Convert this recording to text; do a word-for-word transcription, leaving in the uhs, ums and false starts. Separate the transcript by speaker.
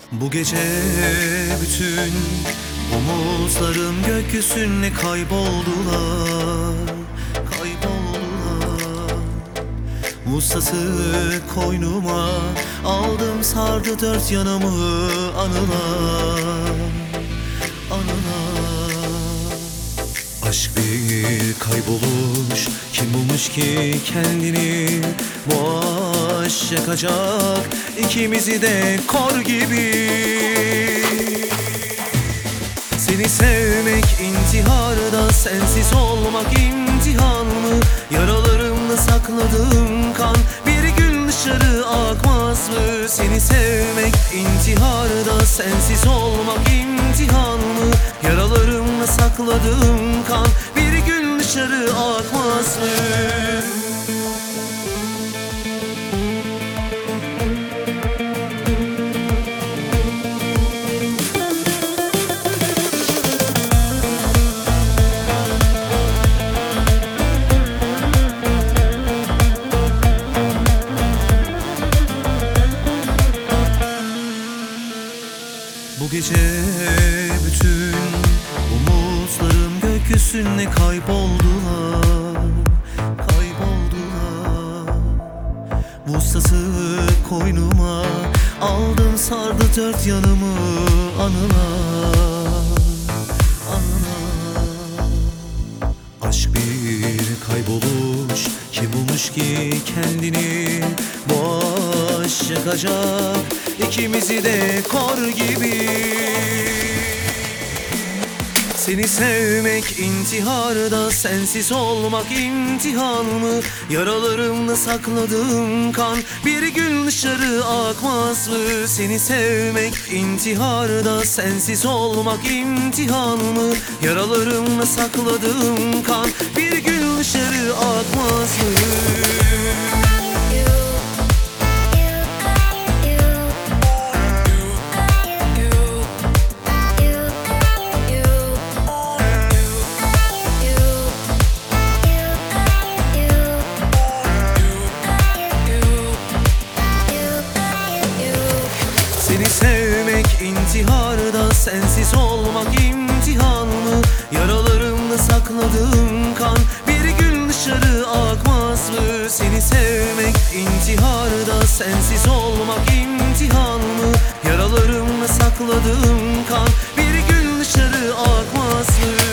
Speaker 1: Bu gece bütün umutlarım gökyüzünde kayboldular, kayboldular. Ustası koynuma aldım, sardı dört yanımı anılar, anılar. Aşk bir kayboluş, kim bulmuş ki kendini? Bu aşk yakacak ikimizi de kor gibi. Seni sevmek intiharda, sensiz olmak imtihan mı? Yaralarımda sakladığım kan bir gün dışarı akmaz mı? Seni sevmek intiharda, sensiz olmak imtihan mı? Yaralarımda sakladığım kan bir gün dışarı akmaz mı? Bu gece bütün umutlarım gökyüzünde kayboldular, kayboldular. Vuslatı koynuma aldım, sardı dört yanımı anılar, anılar. Aşk bir kayboluş, kim bulmuş ki kendini? Bu aşk yakacak ikimizi de kor gibi. Seni sevmek intiharda, sensiz olmak imtihan mı? Yaralarımda sakladığım kan bir gün dışarı akmaz mı? Seni sevmek intiharda, sensiz olmak imtihan mı? Yaralarımda sakladığım kan bir gün dışarı akmaz mı? Seni sevmek intiharda, sensiz olmak imtihan mı? Yaralarımda sakladığım kan bir gün dışarı akmaz mı? Seni sevmek intiharda, sensiz olmak imtihan mı? Yaralarımda sakladığım kan bir gün dışarı akmaz mı?